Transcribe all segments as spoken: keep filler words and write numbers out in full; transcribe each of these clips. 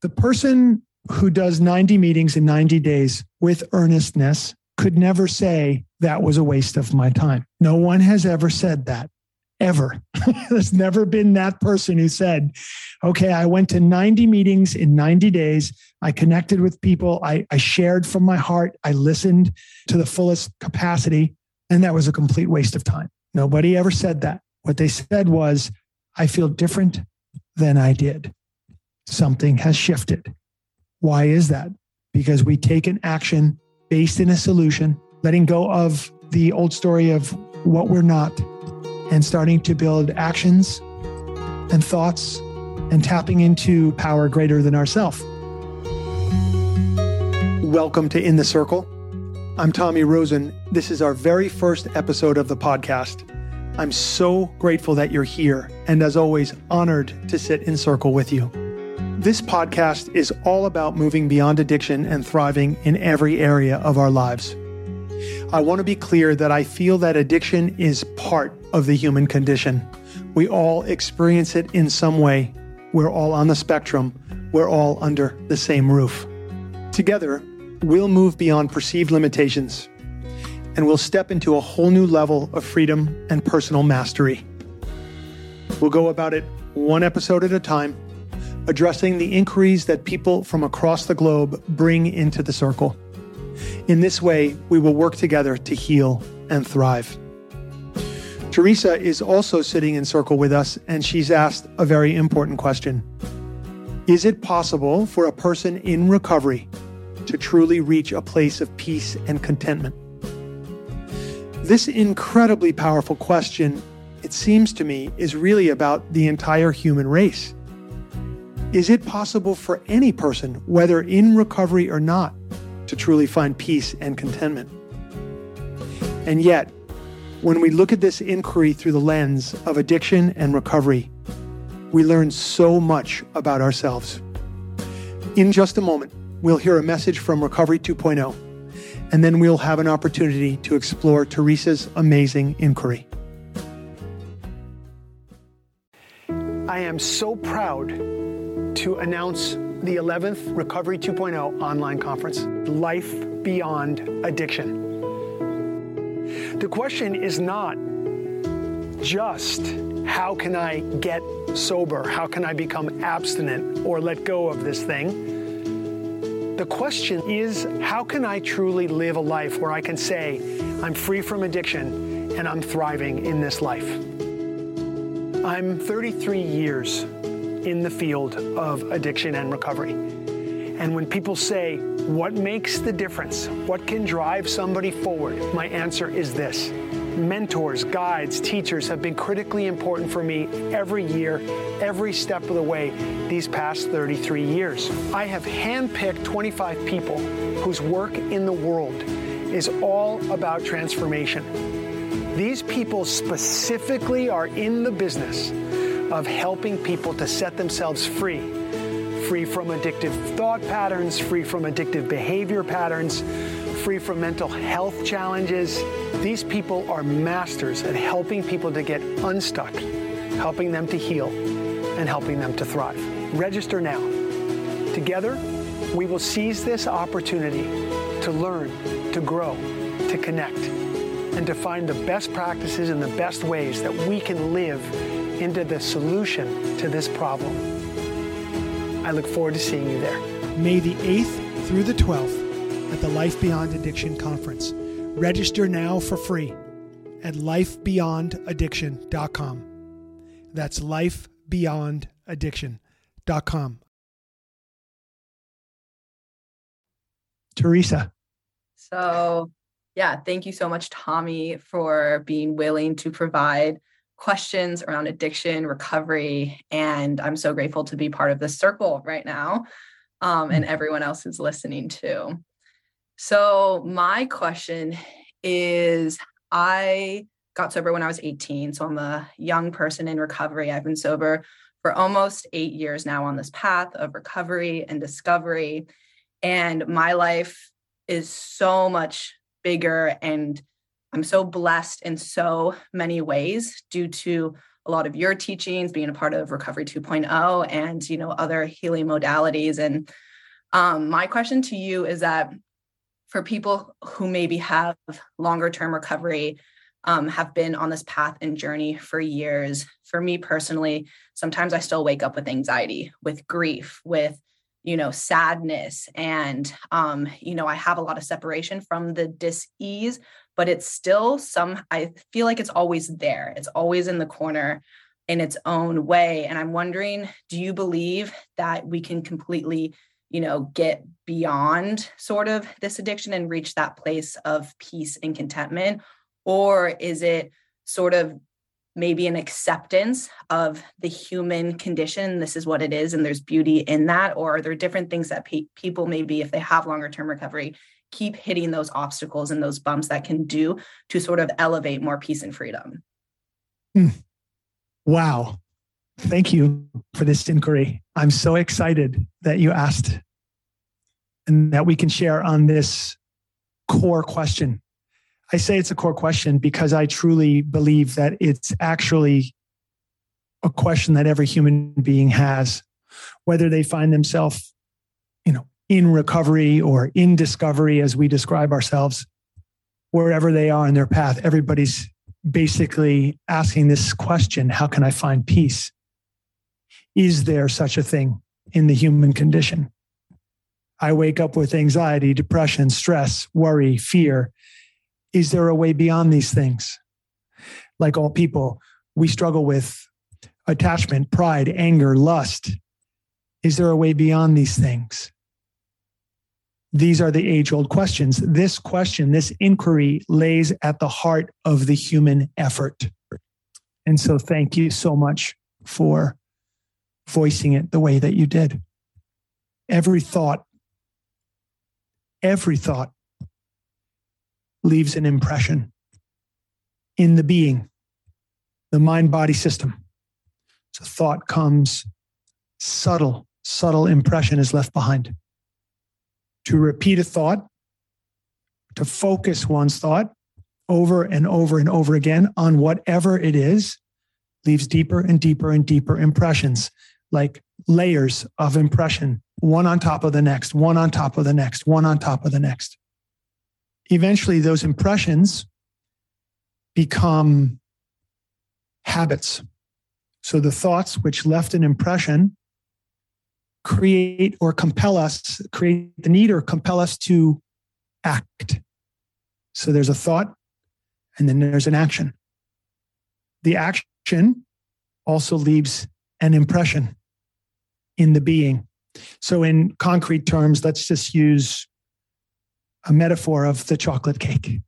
The person who does ninety meetings in ninety days with earnestness could never say that was a waste of my time. No one has ever said that, ever. There's never been that person who said, okay, I went to ninety meetings in ninety days. I connected with people. I, I shared from my heart. I listened to the fullest capacity. And that was a complete waste of time. Nobody ever said that. What they said was, I feel different than I did. Something has shifted. Why is that? Because we take an action based in a solution, letting go of the old story of what we're not, and starting to build actions and thoughts and tapping into power greater than ourselves. Welcome to In the Circle. I'm Tommy Rosen. This is our very first episode of the podcast. I'm so grateful that you're here, and as always, honored to sit in circle with you. This podcast is all about moving beyond addiction and thriving in every area of our lives. I want to be clear that I feel that addiction is part of the human condition. We all experience it in some way. We're all on the spectrum. We're all under the same roof. Together, we'll move beyond perceived limitations, and we'll step into a whole new level of freedom and personal mastery. We'll go about it one episode at a time, addressing the inquiries that people from across the globe bring into the circle. In this way, we will work together to heal and thrive. Teresa is also sitting in circle with us, and she's asked a very important question. Is it possible for a person in recovery to truly reach a place of peace and contentment? This incredibly powerful question, it seems to me, is really about the entire human race. Is it possible for any person, whether in recovery or not, to truly find peace and contentment? And yet, when we look at this inquiry through the lens of addiction and recovery, we learn so much about ourselves. In just a moment, we'll hear a message from Recovery two point oh, and then we'll have an opportunity to explore Teresa's amazing inquiry. I am so proud to announce the eleventh Recovery two point oh online conference, Life Beyond Addiction. The question is not just how can I get sober, how can I become abstinent or let go of this thing? The question is, how can I truly live a life where I can say, I'm free from addiction and I'm thriving in this life? I'm thirty-three years in the field of addiction and recovery. And when people say, what makes the difference? What can drive somebody forward? My answer is this. Mentors, guides, teachers have been critically important for me every year, every step of the way these past thirty-three years. I have handpicked twenty-five people whose work in the world is all about transformation. These people specifically are in the business of helping people to set themselves free, free from addictive thought patterns, free from addictive behavior patterns, free from mental health challenges. These people are masters at helping people to get unstuck, helping them to heal, and helping them to thrive. Register now. Together, we will seize this opportunity to learn, to grow, to connect, and to find the best practices and the best ways that we can live into the solution to this problem. I look forward to seeing you there. May the eighth through the twelfth at the Life Beyond Addiction Conference. Register now for free at life beyond addiction dot com. That's life beyond addiction dot com. Teresa. So, yeah, thank you so much, Tommy, for being willing to provide questions around addiction, recovery, and I'm so grateful to be part of this circle right now, um, and everyone else who's listening too. So my question is, I got sober when I was eighteen, so I'm a young person in recovery. I've been sober for almost eight years now on this path of recovery and discovery, and my life is so much bigger, and I'm so blessed in so many ways due to a lot of your teachings, being a part of Recovery two point oh and, you know, other healing modalities. And um, my question to you is that for people who maybe have longer term recovery, um, have been on this path and journey for years, for me personally, sometimes I still wake up with anxiety, with grief, with, you know, sadness. And, um, you know, I have a lot of separation from the dis-ease, but it's still some, I feel like it's always there. It's always in the corner in its own way. And I'm wondering, do you believe that we can completely, you know, get beyond sort of this addiction and reach that place of peace and contentment? Or is it sort of maybe an acceptance of the human condition? This is what it is, and there's beauty in that. Or are there different things that pe- people maybe, if they have longer term recovery, keep hitting those obstacles and those bumps that can do to sort of elevate more peace and freedom? Mm. Wow. Thank you for this inquiry. I'm so excited that you asked and that we can share on this core question. I say it's a core question because I truly believe that it's actually a question that every human being has, whether they find themselves, you know, in recovery or in discovery, as we describe ourselves, wherever they are in their path. Everybody's basically asking this question: how can I find peace? Is there such a thing in the human condition? I wake up with anxiety, depression, stress, worry, fear. Is there a way beyond these things? Like all people, we struggle with attachment, pride, anger, lust. Is there a way beyond these things? These are the age-old questions. This question, this inquiry lays at the heart of the human effort. And so thank you so much for voicing it the way that you did. Every thought, every thought leaves an impression in the being, the mind-body system. So thought comes, subtle, subtle impression is left behind. To repeat a thought, to focus one's thought over and over and over again on whatever it is, leaves deeper and deeper and deeper impressions, like layers of impression, one on top of the next, one on top of the next, one on top of the next. Eventually, those impressions become habits. So the thoughts which left an impression create or compel us, create the need or compel us to act. So there's a thought and then there's an action. The action also leaves an impression in the being. So in concrete terms, let's just use a metaphor of the chocolate cake.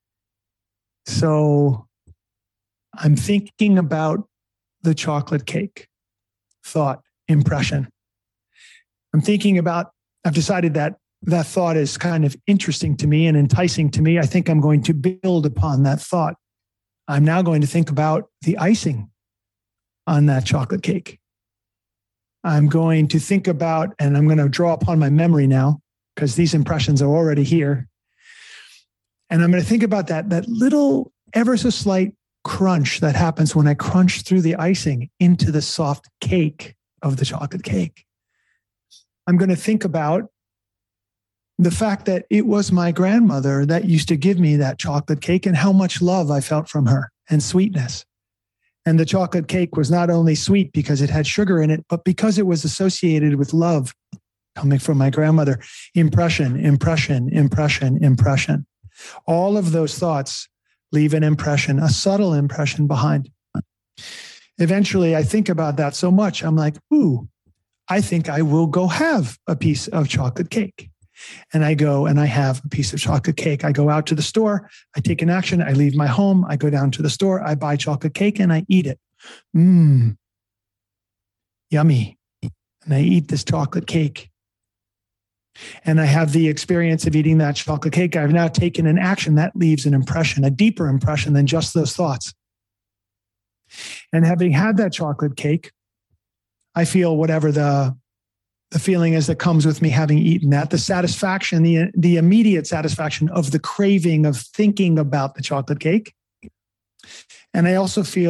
So I'm thinking about the chocolate cake, thought, impression. I'm thinking about, I've decided that that thought is kind of interesting to me and enticing to me. I think I'm going to build upon that thought. I'm now going to think about the icing on that chocolate cake. I'm going to think about, and I'm going to draw upon my memory now, because these impressions are already here. And I'm going to think about that, that little ever so slight crunch that happens when I crunch through the icing into the soft cake of the chocolate cake. I'm going to think about the fact that it was my grandmother that used to give me that chocolate cake and how much love I felt from her and sweetness. And the chocolate cake was not only sweet because it had sugar in it, but because it was associated with love coming from my grandmother. Impression, impression, impression, impression. All of those thoughts leave an impression, a subtle impression behind. Eventually, I think about that so much, I'm like, ooh, I think I will go have a piece of chocolate cake. And I go and I have a piece of chocolate cake. I go out to the store, I take an action, I leave my home, I go down to the store, I buy chocolate cake and I eat it. Mmm, yummy. And I eat this chocolate cake. And I have the experience of eating that chocolate cake. I've now taken an action that leaves an impression, a deeper impression than just those thoughts. And having had that chocolate cake, I feel whatever the, the feeling is that comes with me having eaten that, the satisfaction, the, the immediate satisfaction of the craving of thinking about the chocolate cake. And I also feel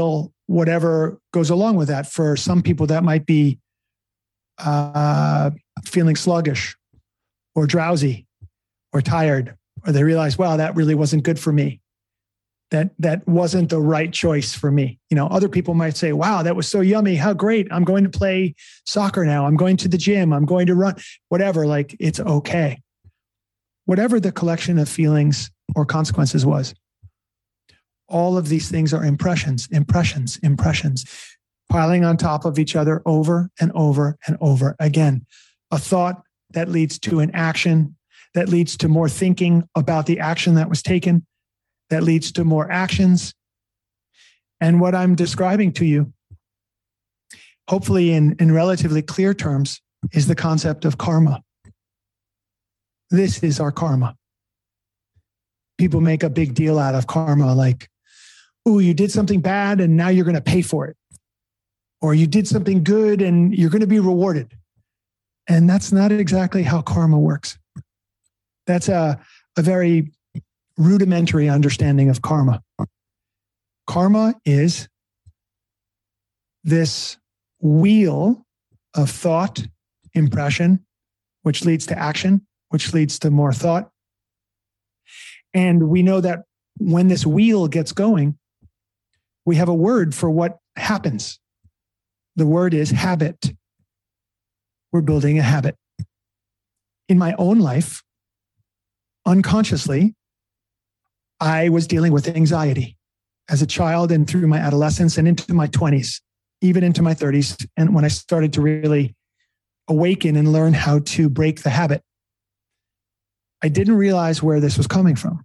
whatever goes along with that. For some people, that might be uh, feeling sluggish or drowsy or tired, or they realize, wow, that really wasn't good for me. That that wasn't the right choice for me. You know, other people might say, wow, that was so yummy. How great. I'm going to play soccer now. I'm going to the gym. I'm going to run, whatever. Like, it's okay. Whatever the collection of feelings or consequences was, all of these things are impressions, impressions, impressions, piling on top of each other over and over and over again. A thought that leads to an action, that leads to more thinking about the action that was taken, that leads to more actions. And what I'm describing to you, hopefully in, in relatively clear terms, is the concept of karma. This is our karma. People make a big deal out of karma, like, oh, you did something bad and now you're going to pay for it. Or you did something good and you're going to be rewarded. And that's not exactly how karma works. That's a, a very rudimentary understanding of karma. Karma is this wheel of thought, impression, which leads to action, which leads to more thought. And we know that when this wheel gets going, we have a word for what happens. The word is habit. We're building a habit. In my own life, unconsciously, I was dealing with anxiety as a child and through my adolescence and into my twenties, even into my thirties. And when I started to really awaken and learn how to break the habit, I didn't realize where this was coming from.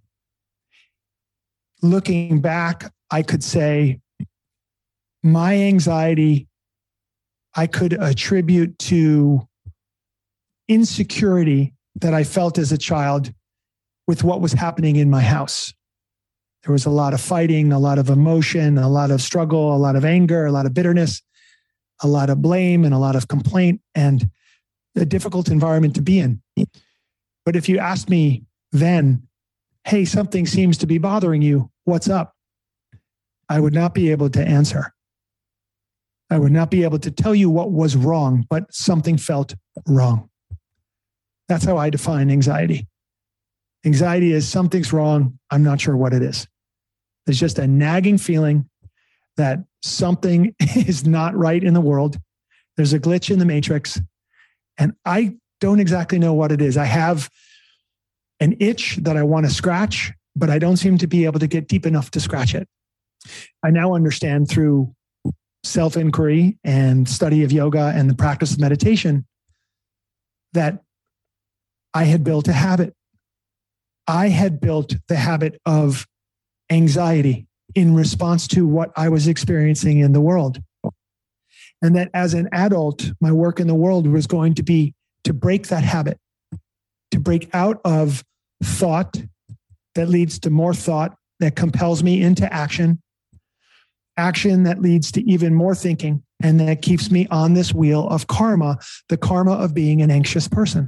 Looking back, I could say my anxiety, I could attribute to insecurity that I felt as a child with what was happening in my house. There was a lot of fighting, a lot of emotion, a lot of struggle, a lot of anger, a lot of bitterness, a lot of blame, and a lot of complaint, and a difficult environment to be in. But if you asked me then, hey, something seems to be bothering you, what's up? I would not be able to answer. I would not be able to tell you what was wrong, but something felt wrong. That's how I define anxiety. Anxiety is something's wrong. I'm not sure what it is. There's just a nagging feeling that something is not right in the world. There's a glitch in the matrix. And I don't exactly know what it is. I have an itch that I want to scratch, but I don't seem to be able to get deep enough to scratch it. I now understand through self-inquiry and study of yoga and the practice of meditation that I had built a habit. I had built the habit of anxiety in response to what I was experiencing in the world. And that as an adult, my work in the world was going to be to break that habit, to break out of thought that leads to more thought, that compels me into action, action that leads to even more thinking, and that keeps me on this wheel of karma, the karma of being an anxious person.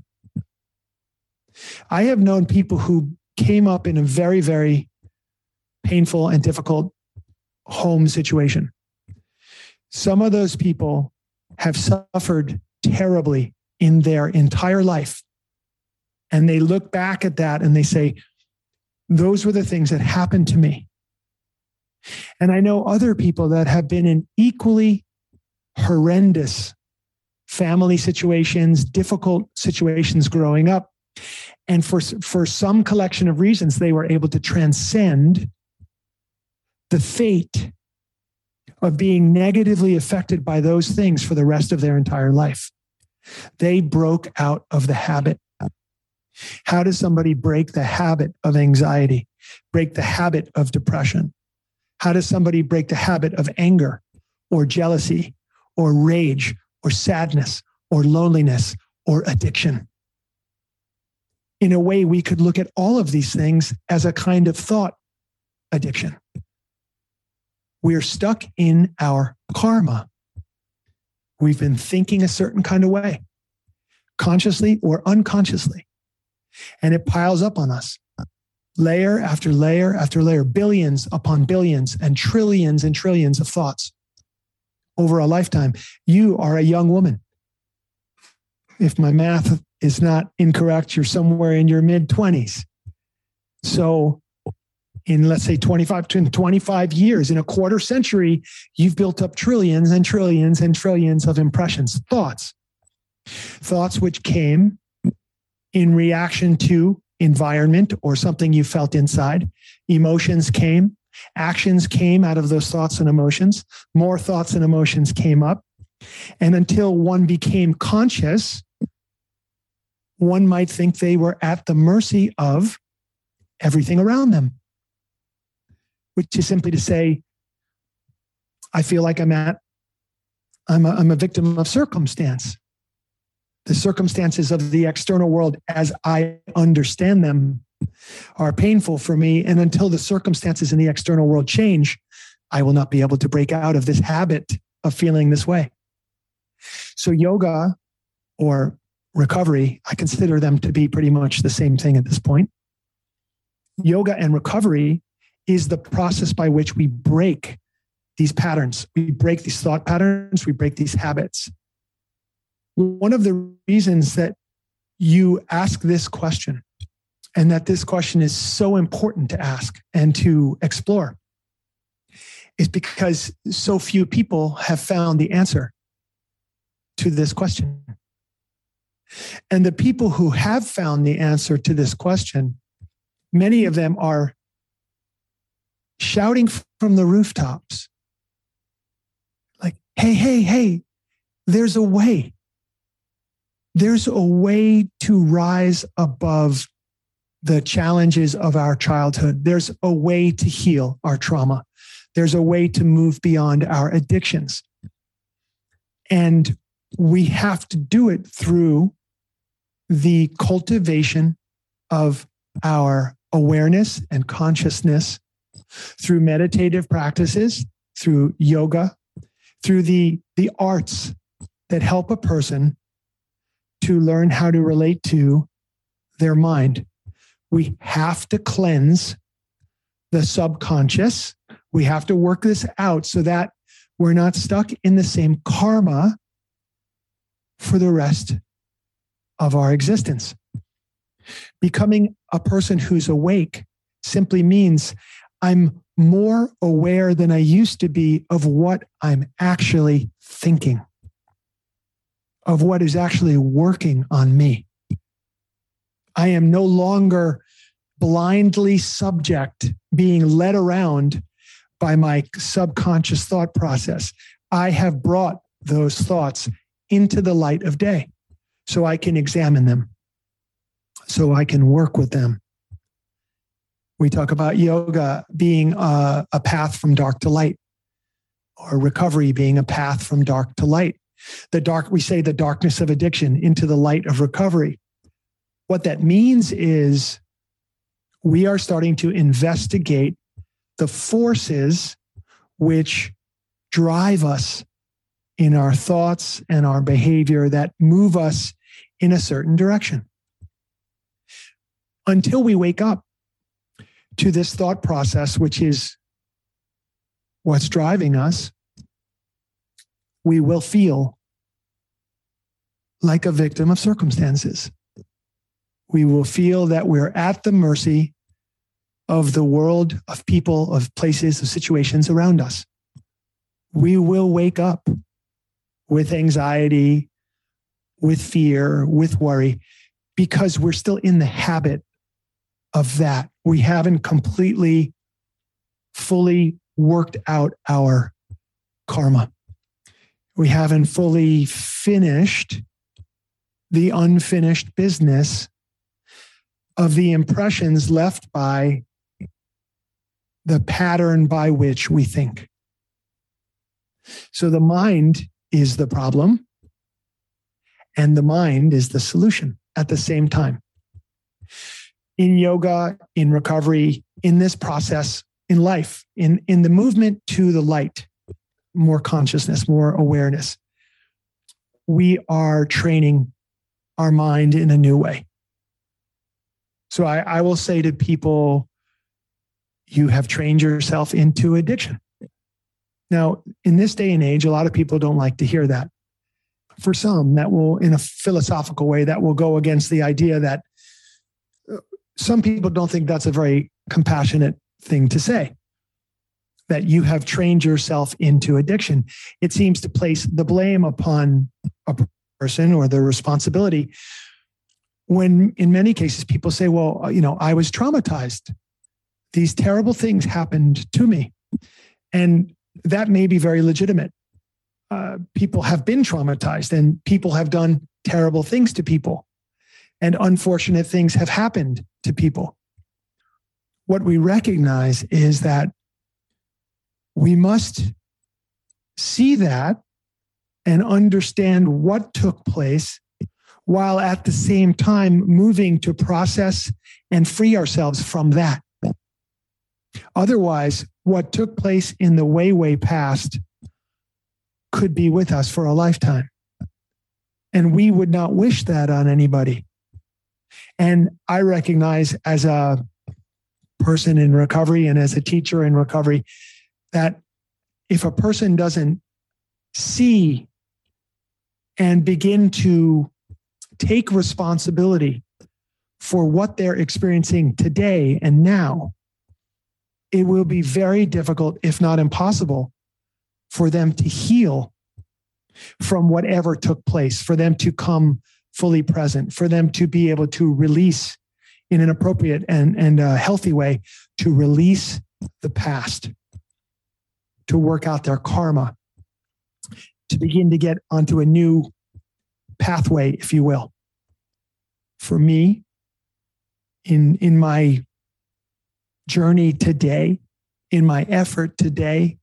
I have known people who came up in a very, very painful and difficult home situation. Some of those people have suffered terribly in their entire life. And they look back at that and they say, those were the things that happened to me. And I know other people that have been in equally horrendous family situations, difficult situations growing up. And for, for some collection of reasons, they were able to transcend the fate of being negatively affected by those things for the rest of their entire life. They broke out of the habit. How does somebody break the habit of anxiety, break the habit of depression? How does somebody break the habit of anger or jealousy or rage or sadness or loneliness or addiction? In a way, we could look at all of these things as a kind of thought addiction. We're stuck in our karma. We've been thinking a certain kind of way, consciously or unconsciously, and it piles up on us. Layer after layer after layer, billions upon billions and trillions and trillions of thoughts over a lifetime. You are a young woman. If my math is not incorrect, you're somewhere in your mid-twenties. So in, let's say, twenty-five to twenty-five years, in a quarter century, you've built up trillions and trillions and trillions of impressions, thoughts. Thoughts which came in reaction to environment or something you felt inside. Emotions came. Actions came out of those thoughts and emotions. More thoughts and emotions came up. And until one became conscious, one might think they were at the mercy of everything around them, which is simply to say, I feel like I'm at, I'm a, I'm a victim of circumstance. The circumstances of the external world as I understand them are painful for me. And until the circumstances in the external world change, I will not be able to break out of this habit of feeling this way. So yoga or recovery, I consider them to be pretty much the same thing at this point. Yoga and recovery is the process by which we break these patterns. We break these thought patterns. We break these habits. One of the reasons that you ask this question and that this question is so important to ask and to explore is because so few people have found the answer to this question. And the people who have found the answer to this question, many of them are shouting from the rooftops, like, hey, hey, hey, there's a way. There's a way to rise above the challenges of our childhood. There's a way to heal our trauma. There's a way to move beyond our addictions. And we have to do it through the cultivation of our awareness and consciousness, through meditative practices, through yoga, through the, the arts that help a person to learn how to relate to their mind. We have to cleanse the subconscious. We have to work this out so that we're not stuck in the same karma for the rest of our existence. Becoming a person who's awake simply means I'm more aware than I used to be of what I'm actually thinking, of what is actually working on me. I am no longer blindly subject, being led around by my subconscious thought process. I have brought those thoughts into the light of day so I can examine them, so I can work with them. We talk about yoga being a, a path from dark to light, or recovery being a path from dark to light. The dark, we say the darkness of addiction into the light of recovery. What that means is we are starting to investigate the forces which drive us in our thoughts and our behavior that move us in a certain direction. Until we wake up to this thought process, which is what's driving us, we will feel like a victim of circumstances. We will feel that we're at the mercy of the world, of people, of places, of situations around us. We will wake up with anxiety, with fear, with worry, because we're still in the habit of that. We haven't completely, fully worked out our karma. We haven't fully finished the unfinished business of the impressions left by the pattern by which we think. So the mind is the problem, and the mind is the solution at the same time. In yoga, in recovery, in this process, in life, in, in the movement to the light, more consciousness, more awareness, we are training our mind in a new way. So I, I will say to people, you have trained yourself into addiction. Now, in this day and age, a lot of people don't like to hear that. For some, that will, in a philosophical way, that will go against the idea that some people don't think that's a very compassionate thing to say, that you have trained yourself into addiction. It seems to place the blame upon a person or the responsibility, when in many cases people say, well, you know, I was traumatized. These terrible things happened to me. And that may be very legitimate. Uh, people have been traumatized and people have done terrible things to people. And unfortunate things have happened to people. What we recognize is that we must see that and understand what took place, while at the same time moving to process and free ourselves from that. Otherwise, what took place in the way, way past could be with us for a lifetime. And we would not wish that on anybody. And I recognize, as a person in recovery and as a teacher in recovery, that if a person doesn't see and begin to take responsibility for what they're experiencing today and now, it will be very difficult, if not impossible, for them to heal from whatever took place, for them to come fully present, for them to be able to release in an appropriate and, and a healthy way, to release the past, to work out their karma, to begin to get onto a new pathway, if you will. For me, in, in my journey today, in my effort today,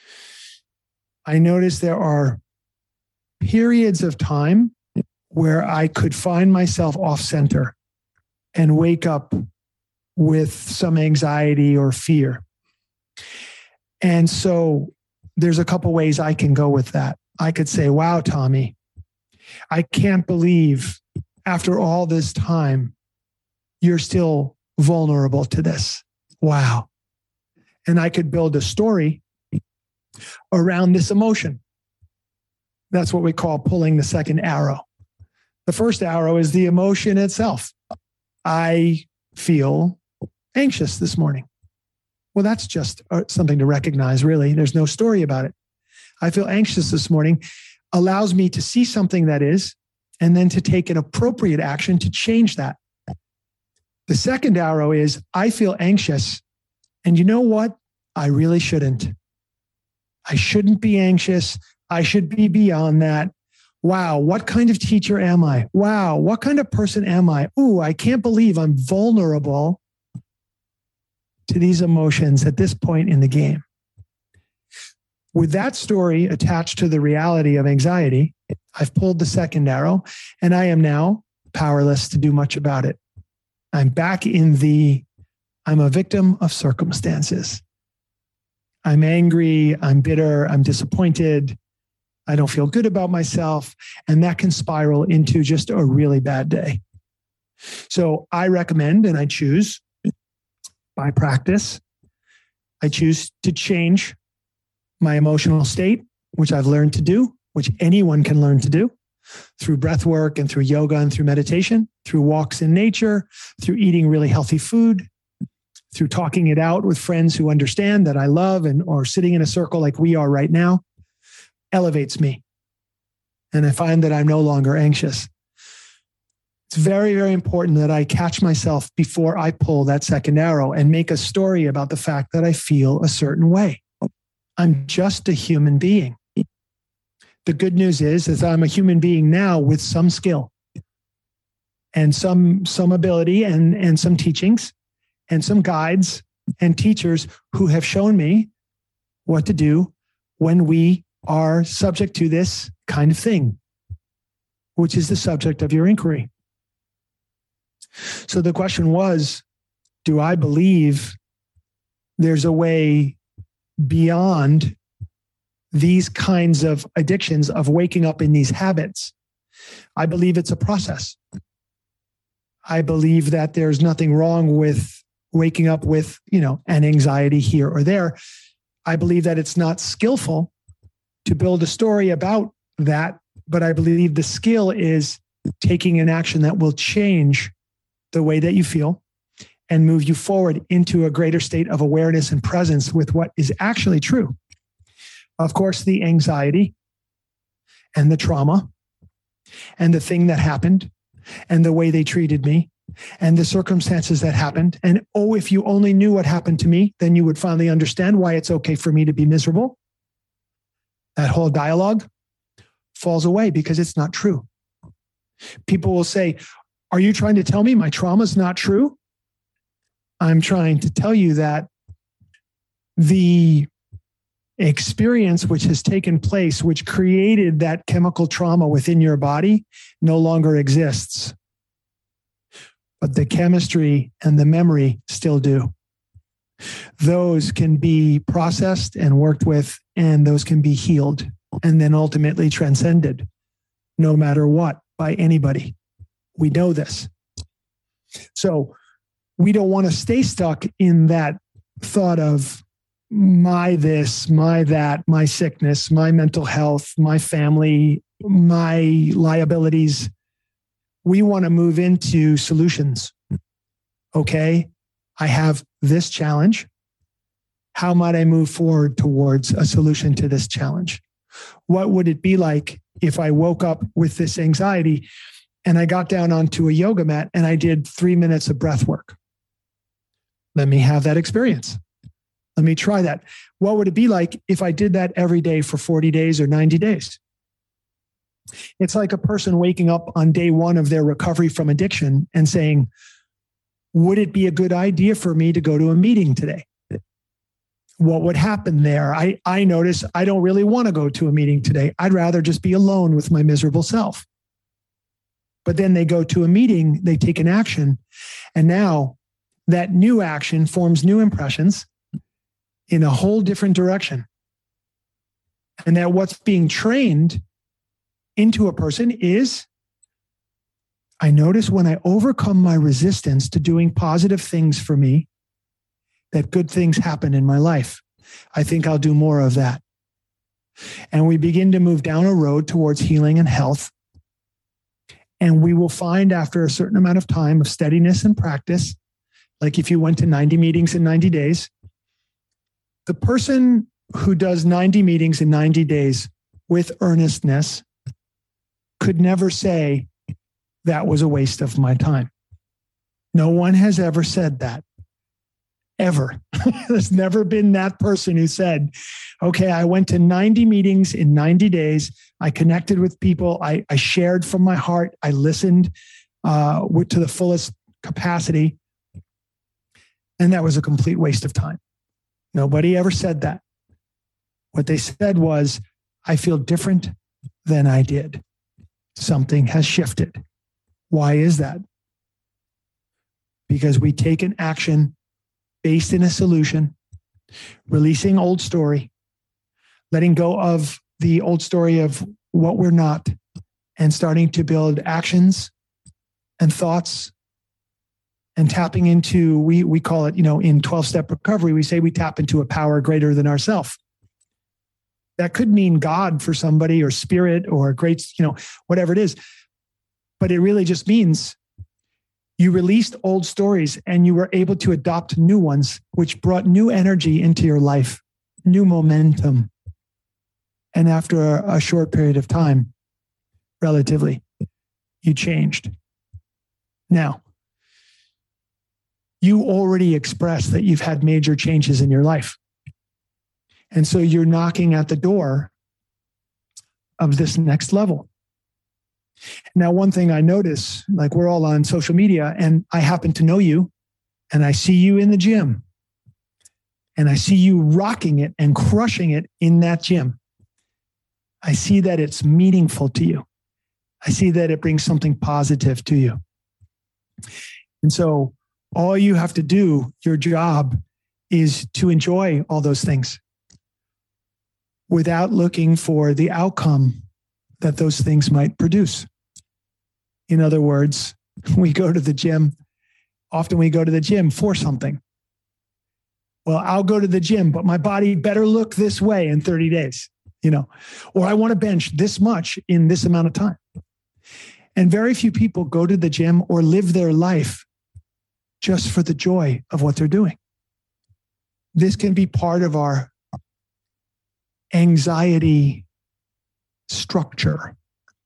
I notice there are periods of time where I could find myself off center and wake up with some anxiety or fear. And so there's a couple ways I can go with that. I could say, wow, Tommy, I can't believe after all this time, you're still vulnerable to this. Wow. And I could build a story around this emotion. That's what we call pulling the second arrow. The first arrow is the emotion itself. I feel anxious this morning. Well, that's just something to recognize, really. There's no story about it. I feel anxious this morning allows me to see something that is, and then to take an appropriate action to change that. The second arrow is I feel anxious. And you know what? I really shouldn't. I shouldn't be anxious. I should be beyond that. Wow, what kind of teacher am I? Wow, what kind of person am I? Ooh, I can't believe I'm vulnerable to these emotions at this point in the game. With that story attached to the reality of anxiety, I've pulled the second arrow, and I am now powerless to do much about it. I'm back in the, I'm a victim of circumstances. I'm angry, I'm bitter, I'm disappointed, I don't feel good about myself, and that can spiral into just a really bad day. So I recommend, and I choose by practice, I choose to change my emotional state, which I've learned to do, which anyone can learn to do through breath work and through yoga and through meditation, through walks in nature, through eating really healthy food, through talking it out with friends who understand that I love, and or sitting in a circle like we are right now, elevates me. And I find that I'm no longer anxious. It's very, very important that I catch myself before I pull that second arrow and make a story about the fact that I feel a certain way. I'm just a human being. The good news is, is I'm a human being now with some skill and some, some ability and, and some teachings and some guides and teachers who have shown me what to do when we are subject to this kind of thing, which is the subject of your inquiry. So the question was, do I believe there's a way beyond these kinds of addictions, of waking up in these habits? I believe it's a process. I believe that there's nothing wrong with waking up with, you know, an anxiety here or there. I believe that it's not skillful to build a story about that, but I believe the skill is taking an action that will change the way that you feel and move you forward into a greater state of awareness and presence with what is actually true. Of course, the anxiety and the trauma and the thing that happened and the way they treated me and the circumstances that happened. And oh, if you only knew what happened to me, then you would finally understand why it's okay for me to be miserable. That whole dialogue falls away because it's not true. People will say, are you trying to tell me my trauma is not true? I'm trying to tell you that the experience which has taken place, which created that chemical trauma within your body, no longer exists. But the chemistry and the memory still do. Those can be processed and worked with, and those can be healed and then ultimately transcended, no matter what, by anybody. We know this. So we don't want to stay stuck in that thought of my this, my that, my sickness, my mental health, my family, my liabilities. We want to move into solutions. Okay, I have this challenge. How might I move forward towards a solution to this challenge? What would it be like if I woke up with this anxiety and I got down onto a yoga mat and I did three minutes of breath work? Let me have that experience. Let me try that. What would it be like if I did that every day for forty days or ninety days? It's like a person waking up on day one of their recovery from addiction and saying, would it be a good idea for me to go to a meeting today? What would happen there? I, I notice I don't really want to go to a meeting today. I'd rather just be alone with my miserable self. But then they go to a meeting, they take an action, and now that new action forms new impressions in a whole different direction. And that what's being trained into a person is, I notice when I overcome my resistance to doing positive things for me, that good things happen in my life. I think I'll do more of that. And we begin to move down a road towards healing and health. And we will find after a certain amount of time of steadiness and practice, like if you went to ninety meetings in ninety days, the person who does ninety meetings in ninety days with earnestness could never say that was a waste of my time. No one has ever said that. Ever. There's never been that person who said, okay, I went to ninety meetings in ninety days. I connected with people. I, I shared from my heart. I listened uh, to the fullest capacity. And that was a complete waste of time. Nobody ever said that. What they said was, I feel different than I did. Something has shifted. Why is that? Because we take an action based in a solution, releasing old story, letting go of the old story of what we're not, and starting to build actions and thoughts and tapping into, we, we call it, you know, in twelve-step recovery, we say we tap into a power greater than ourself. That could mean God for somebody, or spirit, or great, you know, whatever it is. But it really just means you released old stories and you were able to adopt new ones, which brought new energy into your life, new momentum. And after a, a short period of time, relatively, you changed. Now, you already expressed that you've had major changes in your life. And so you're knocking at the door of this next level. Now, one thing I notice, like we're all on social media and I happen to know you and I see you in the gym and I see you rocking it and crushing it in that gym. I see that it's meaningful to you. I see that it brings something positive to you. And so all you have to do, your job, is to enjoy all those things without looking for the outcome that those things might produce. In other words, we go to the gym. Often we go to the gym for something. Well, I'll go to the gym, but my body better look this way in thirty days, you know, or I want to bench this much in this amount of time. And very few people go to the gym or live their life just for the joy of what they're doing. This can be part of our anxiety structure,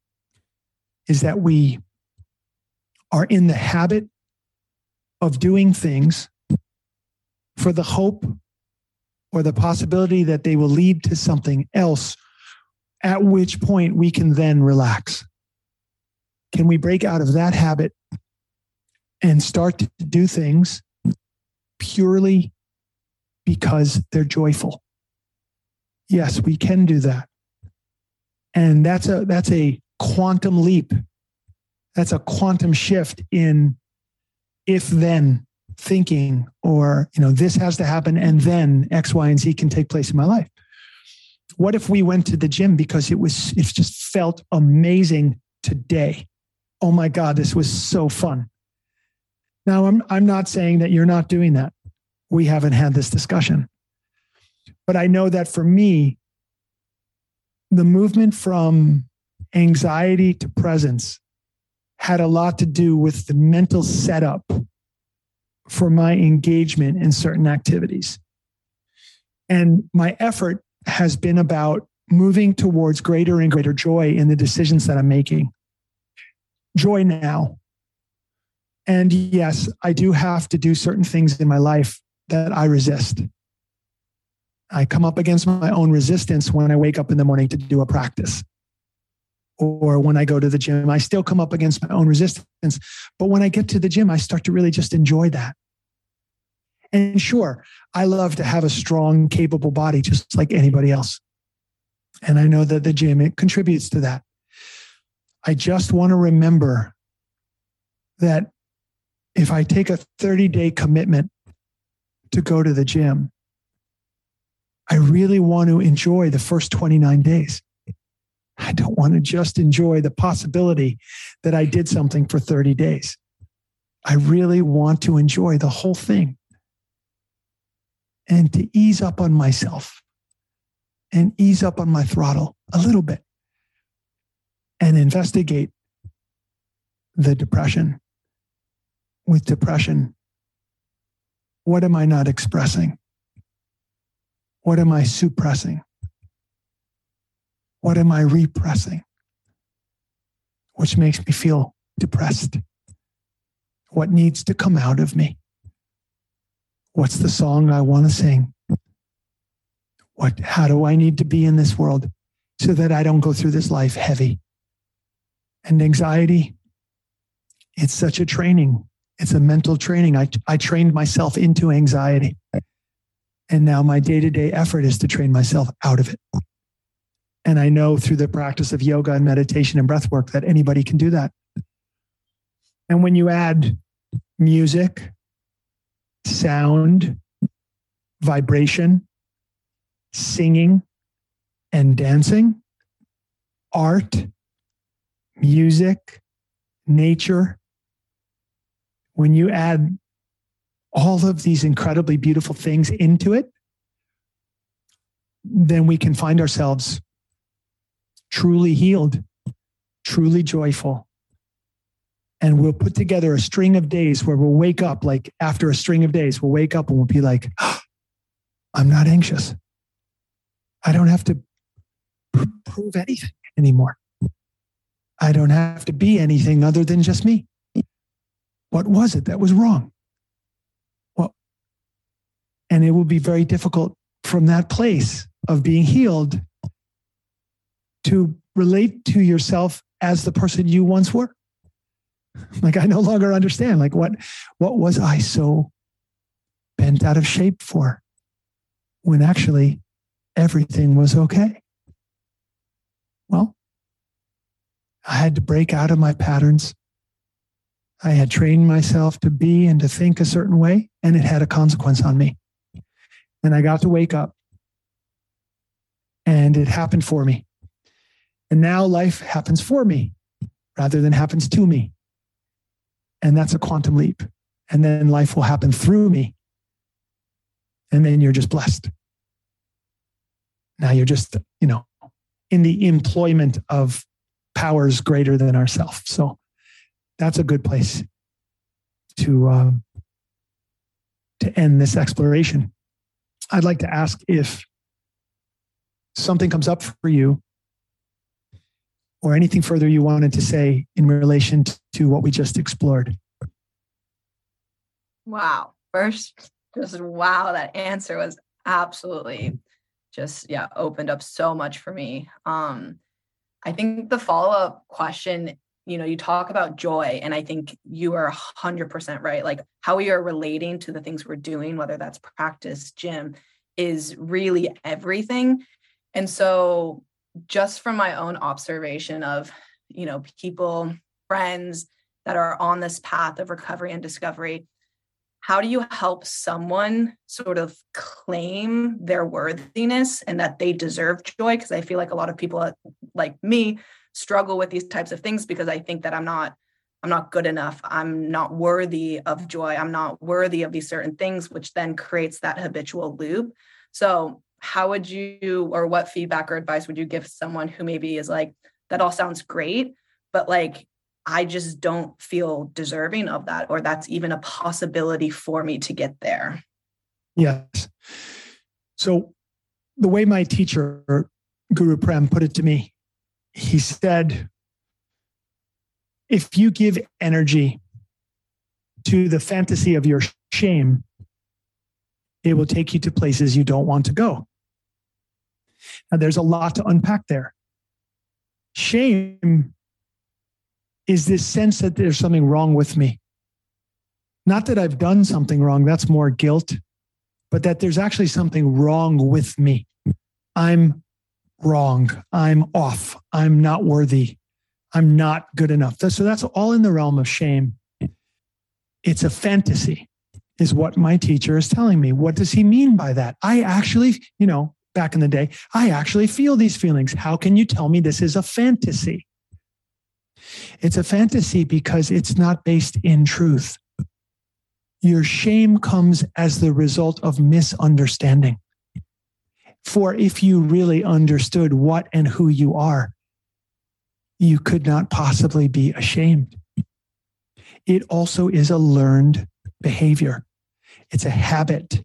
is that we are in the habit of doing things for the hope or the possibility that they will lead to something else, at which point we can then relax. Can we break out of that habit and start to do things purely because they're joyful? Yes, we can do that. And that's a that's a quantum leap. That's a quantum shift in if-then thinking, or, you know, this has to happen and then X, Y, and Z can take place in my life. What if we went to the gym because it was, it just felt amazing today? Oh my God, this was so fun. Now, I'm, I'm not saying that you're not doing that. We haven't had this discussion. But I know that for me, the movement from anxiety to presence had a lot to do with the mental setup for my engagement in certain activities. And my effort has been about moving towards greater and greater joy in the decisions that I'm making. Joy now. And yes, I do have to do certain things in my life that I resist. I come up against my own resistance when I wake up in the morning to do a practice. Or when I go to the gym, I still come up against my own resistance. But when I get to the gym, I start to really just enjoy that. And sure, I love to have a strong, capable body, just like anybody else. And I know that the gym, it contributes to that. I just want to remember that if I take a thirty-day commitment to go to the gym, I really want to enjoy the first twenty-nine days. I don't want to just enjoy the possibility that I did something for thirty days. I really want to enjoy the whole thing and to ease up on myself and ease up on my throttle a little bit and investigate the depression. With depression, what am I not expressing? What am I suppressing? What am I repressing? Which makes me feel depressed. What needs to come out of me? What's the song I want to sing? What, how do I need to be in this world so that I don't go through this life heavy? And anxiety, it's such a training. It's a mental training. I, I trained myself into anxiety. And now my day-to-day effort is to train myself out of it. And I know through the practice of yoga and meditation and breath work that anybody can do that. And when you add music, sound, vibration, singing, and dancing, art, music, nature, when you add all of these incredibly beautiful things into it, then we can find ourselves truly healed, truly joyful. And we'll put together a string of days where we'll wake up, like after a string of days, we'll wake up and we'll be like, oh, I'm not anxious. I don't have to pr- prove anything anymore. I don't have to be anything other than just me. What was it that was wrong? Well, and it will be very difficult from that place of being healed to relate to yourself as the person you once were. Like, I no longer understand, like, what, what was I so bent out of shape for when actually everything was okay? Well, I had to break out of my patterns. I had trained myself to be and to think a certain way, and it had a consequence on me. And I got to wake up, and it happened for me. And now life happens for me rather than happens to me. And that's a quantum leap. And then life will happen through me. And then you're just blessed. Now you're just, you know, in the employment of powers greater than ourselves. So that's a good place to, um, to end this exploration. I'd like to ask if something comes up for you or anything further you wanted to say in relation to what we just explored. Wow. First, just wow, that answer was absolutely just, yeah, opened up so much for me. Um, I think the follow-up question, you know, you talk about joy, and I think you are one hundred percent right. Like how we are relating to the things we're doing, whether that's practice, gym, is really everything. And so just from my own observation of, you know, people, friends that are on this path of recovery and discovery, how do you help someone sort of claim their worthiness and that they deserve joy? Because I feel like a lot of people like me struggle with these types of things because I think that I'm not, I'm not good enough. I'm not worthy of joy. I'm not worthy of these certain things, which then creates that habitual loop. So how would you, or what feedback or advice would you give someone who maybe is like, that all sounds great, but like, I just don't feel deserving of that, or that's even a possibility for me to get there? Yes. So the way my teacher, Guru Prem, put it to me, he said, if you give energy to the fantasy of your shame, it will take you to places you don't want to go. Now, there's a lot to unpack there. Shame is this sense that there's something wrong with me. Not that I've done something wrong, that's more guilt, but that there's actually something wrong with me. I'm wrong. I'm off. I'm not worthy. I'm not good enough. So that's all in the realm of shame. It's a fantasy, is what my teacher is telling me. What does he mean by that? I actually, you know, back in the day, I actually feel these feelings. How can you tell me this is a fantasy? It's a fantasy because it's not based in truth. Your shame comes as the result of misunderstanding. For if you really understood what and who you are, you could not possibly be ashamed. It also is a learned behavior. It's a habit.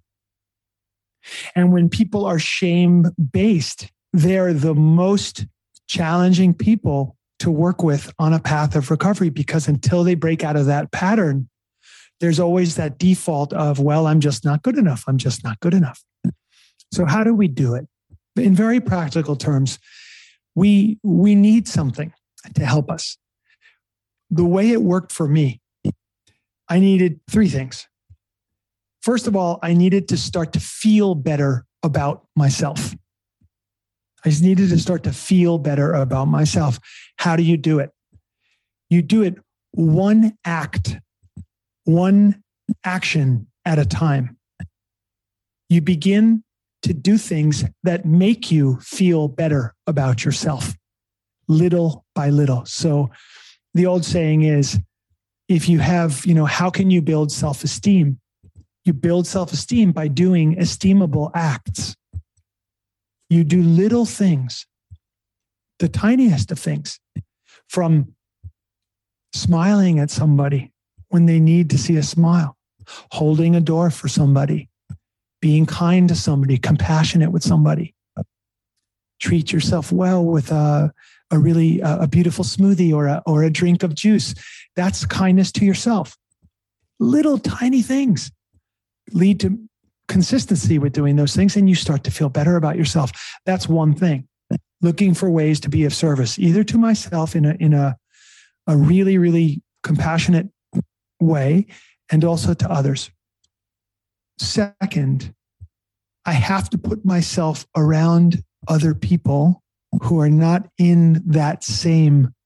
And when people are shame-based, they're the most challenging people to work with on a path of recovery, because until they break out of that pattern, there's always that default of, well, I'm just not good enough. I'm just not good enough. So how do we do it? In very practical terms, we, we need something to help us. The way it worked for me, I needed three things. First of all, I needed to start to feel better about myself. I just needed to start to feel better about myself. How do you do it? You do it one act, one action at a time. You begin to do things that make you feel better about yourself, little by little. So the old saying is, if you have, you know, how can you build self-esteem? You build self-esteem by doing esteemable acts. You do little things, the tiniest of things, from smiling at somebody when they need to see a smile, holding a door for somebody, being kind to somebody, compassionate with somebody. Treat yourself well with a, a really uh, a beautiful smoothie or a, or a drink of juice. That's kindness to yourself. Little tiny things lead to consistency with doing those things, and you start to feel better about yourself. That's one thing. Looking for ways to be of service, either to myself in a in a, a really, really compassionate way, and also to others. Second, I have to put myself around other people who are not in that same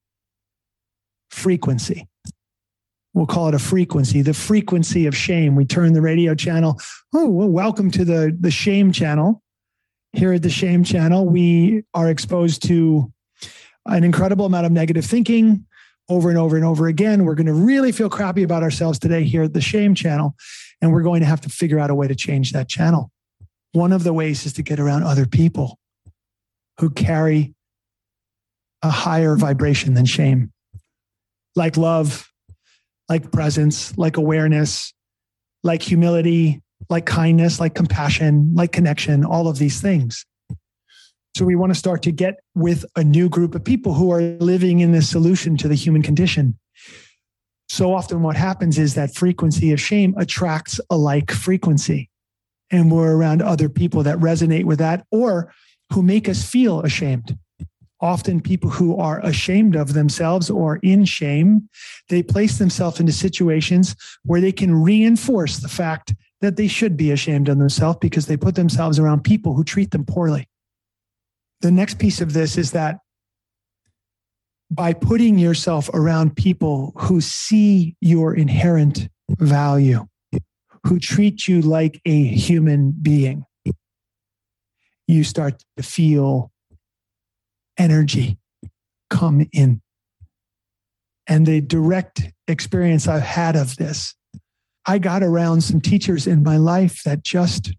frequency. We'll call it a frequency, the frequency of shame. We turn the radio channel. Oh, well, welcome to the, the shame channel. Here at the shame channel, we are exposed to an incredible amount of negative thinking over and over and over again. We're going to really feel crappy about ourselves today here at the shame channel. And we're going to have to figure out a way to change that channel. One of the ways is to get around other people who carry a higher vibration than shame, like love, like presence, like awareness, like humility, like kindness, like compassion, like connection, all of these things. So we want to start to get with a new group of people who are living in this solution to the human condition. So often what happens is that frequency of shame attracts a like frequency. And we're around other people that resonate with that or who make us feel ashamed. Often people who are ashamed of themselves or in shame, they place themselves into situations where they can reinforce the fact that they should be ashamed of themselves because they put themselves around people who treat them poorly. The next piece of this is that by putting yourself around people who see your inherent value, who treat you like a human being, you start to feel energy come in. And the direct experience I've had of this, I got around some teachers in my life that just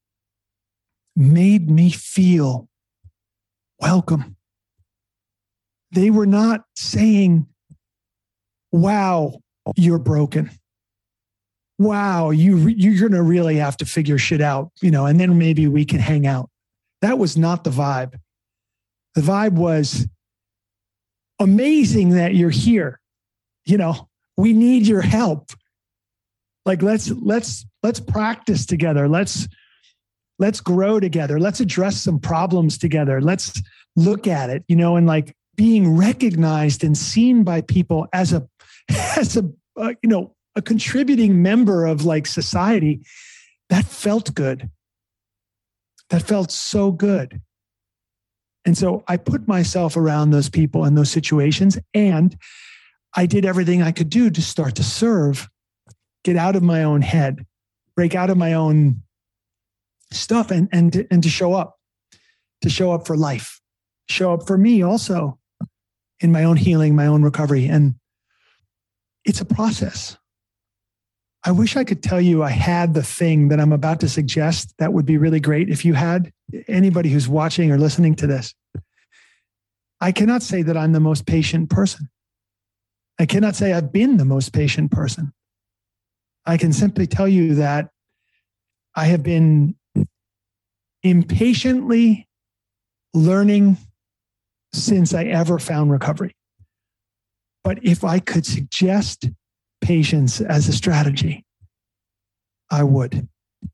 made me feel welcome. They were not saying, wow, you're broken. Wow, you, you're going to really have to figure shit out, you know, and then maybe we can hang out. That was not the vibe. The vibe was amazing that you're here. You know, we need your help. Like, let's, let's, let's practice together. Let's, let's grow together. Let's address some problems together. Let's look at it, you know, and like being recognized and seen by people as a, as a, uh, you know, a contributing member of like society. That felt good. That felt so good. And so I put myself around those people in those situations, and I did everything I could do to start to serve, get out of my own head, break out of my own stuff, and, and, and to show up, to show up for life, show up for me also in my own healing, my own recovery. And it's a process. I wish I could tell you I had the thing that I'm about to suggest that would be really great if you had. Anybody who's watching or listening to this. I cannot say that I'm the most patient person. I cannot say I've been the most patient person. I can simply tell you that I have been impatiently learning since I ever found recovery. But if I could suggest patience as a strategy, I would.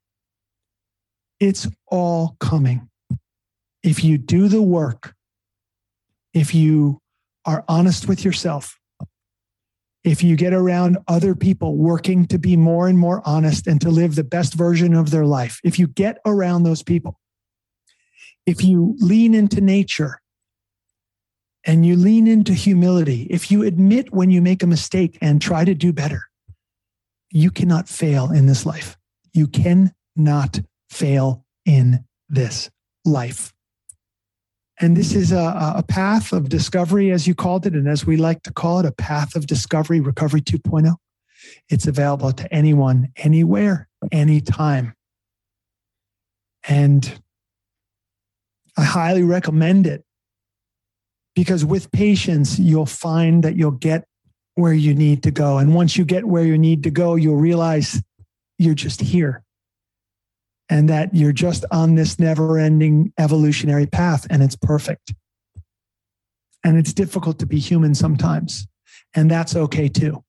It's all coming. If you do the work, if you are honest with yourself, if you get around other people working to be more and more honest and to live the best version of their life, if you get around those people, if you lean into nature and you lean into humility, if you admit when you make a mistake and try to do better, you cannot fail in this life. You cannot fail in this life. And this is a, a path of discovery, as you called it, and as we like to call it, a path of discovery, Recovery two point oh. It's available to anyone, anywhere, anytime. And I highly recommend it because with patience, you'll find that you'll get where you need to go. And once you get where you need to go, you'll realize you're just here. And that you're just on this never-ending evolutionary path, and it's perfect. And it's difficult to be human sometimes, and that's okay too.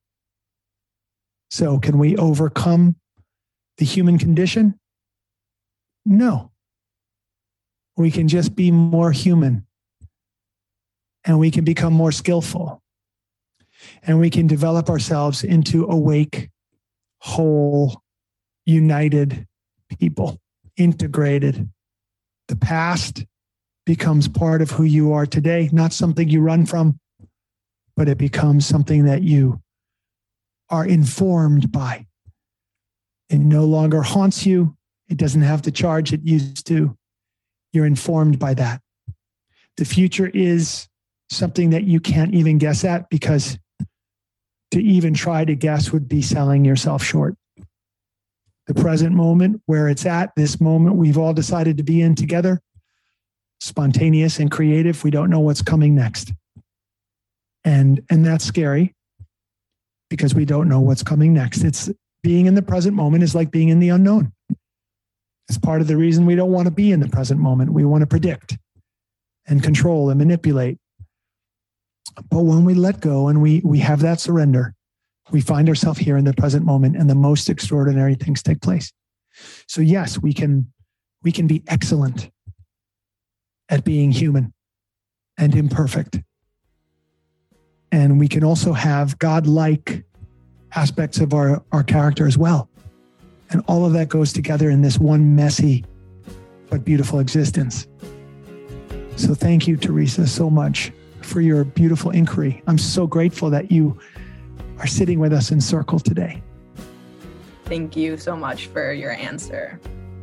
So can we overcome the human condition? No. We can just be more human, and we can become more skillful, and we can develop ourselves into awake, whole, united people, integrated. The past becomes part of who you are today, not something you run from, but it becomes something that you are informed by. It no longer haunts you. It doesn't have the charge it used to. You're informed by that. The future is something that you can't even guess at, because to even try to guess would be selling yourself short. the present moment where it's at, this moment we've all decided to be in together, spontaneous and creative. We don't know what's coming next. And, and that's scary because we don't know what's coming next. It's being in the present moment is like being in the unknown. It's part of the reason we don't want to be in the present moment. We want to predict and control and manipulate. But when we let go and we, we have that surrender, we find ourselves here in the present moment and the most extraordinary things take place. So yes, we can, we can be excellent at being human and imperfect. And we can also have God-like aspects of our, our character as well. And all of that goes together in this one messy but beautiful existence. So thank you, Teresa, so much for your beautiful inquiry. I'm so grateful that you are sitting with us in circle today. Thank you so much for your answer.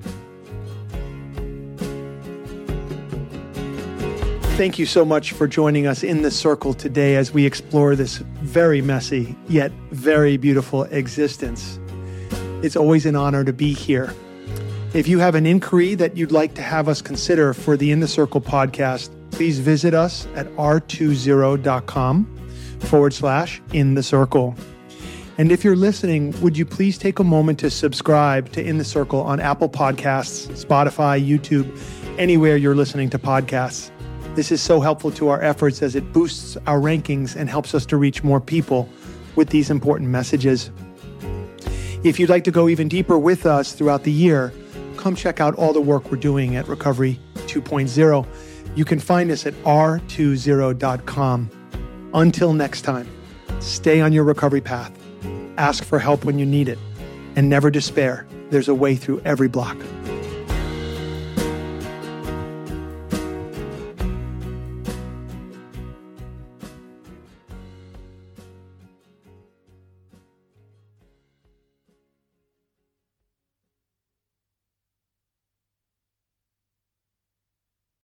Thank you so much for joining us in the circle today as we explore this very messy yet very beautiful existence. It's always an honor to be here. If you have an inquiry that you'd like to have us consider for the In the Circle podcast, please visit us at r20.com forward slash in the circle. And if you're listening, would you please take a moment to subscribe to In the Circle on Apple Podcasts, Spotify, YouTube, anywhere you're listening to podcasts. This is so helpful to our efforts as it boosts our rankings and helps us to reach more people with these important messages. If you'd like to go even deeper with us throughout the year, come check out all the work we're doing at Recovery two point oh. You can find us at r twenty dot com. Until next time, stay on your recovery path, ask for help when you need it, and never despair. There's a way through every block.